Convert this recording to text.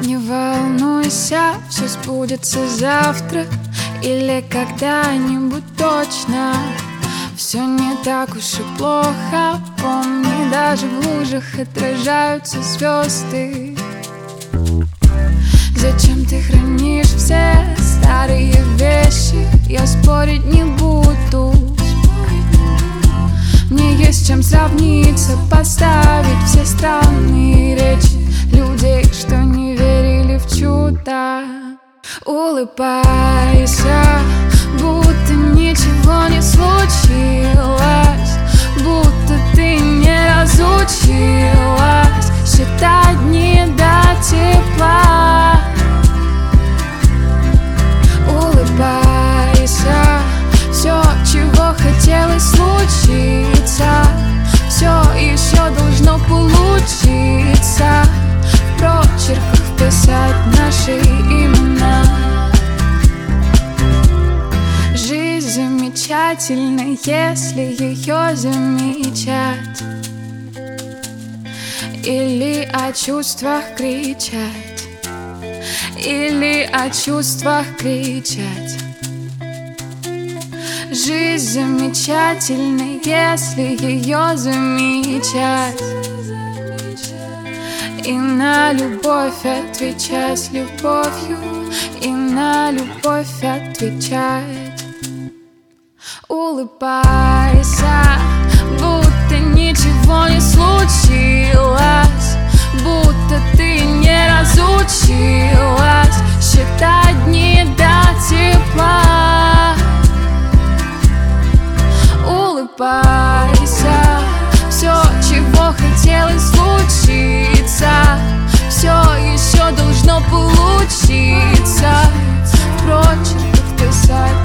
Не волнуйся, все сбудется завтра или когда-нибудь точно. Все не так уж и плохо, помни, даже в лужах отражаются звезды. Зачем ты хранишь все старые вещи? Я спорить не буду. Мне есть чем сравниться, поставить все странные речи людей, что не верили в чудо. Улыбайся, будто ничего не случилось, будто ты не разучилась считать дни до тепла. Улыбайся, все, чего хотелось случиться, все еще должно получиться. В прочерках вписать наши имена. Жизнь замечательна, если ее замечать, или о чувствах кричать, или о чувствах кричать. Жизнь замечательна, если ее замечать, и на любовь отвечать любовью, и на любовь отвечать. Улыбайся, будто ничего не случилось, будто ты не разучилась считать дни до тепла. Улыбайся, все, чего хотелось случиться, все еще должно получиться. В прочерках писать